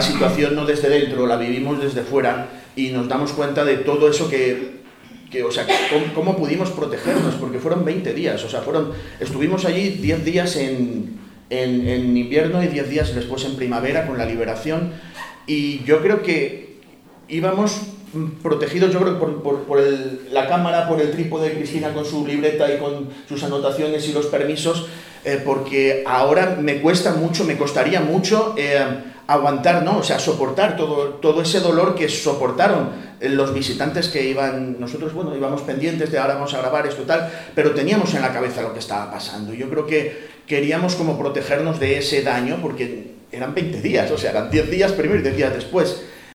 la situación no desde dentro, la vivimos desde fuera y nos damos cuenta de todo eso o sea, cómo pudimos protegernos, porque fueron 20 días, o sea, estuvimos allí 10 días en invierno y 10 días después en primavera con la liberación, y yo creo que íbamos protegidos, yo creo, por la cámara, por el trípode de Cristina con su libreta y con sus anotaciones y los permisos, porque ahora me costaría mucho aguantar, ¿no? O sea, soportar todo ese dolor que soportaron los visitantes que iban. Nosotros, bueno, íbamos pendientes de ahora vamos a grabar esto y tal, pero teníamos en la cabeza lo que estaba pasando. Yo creo que queríamos como protegernos de ese daño, porque eran 20 días, o sea, eran 10 días primero y 10 días después.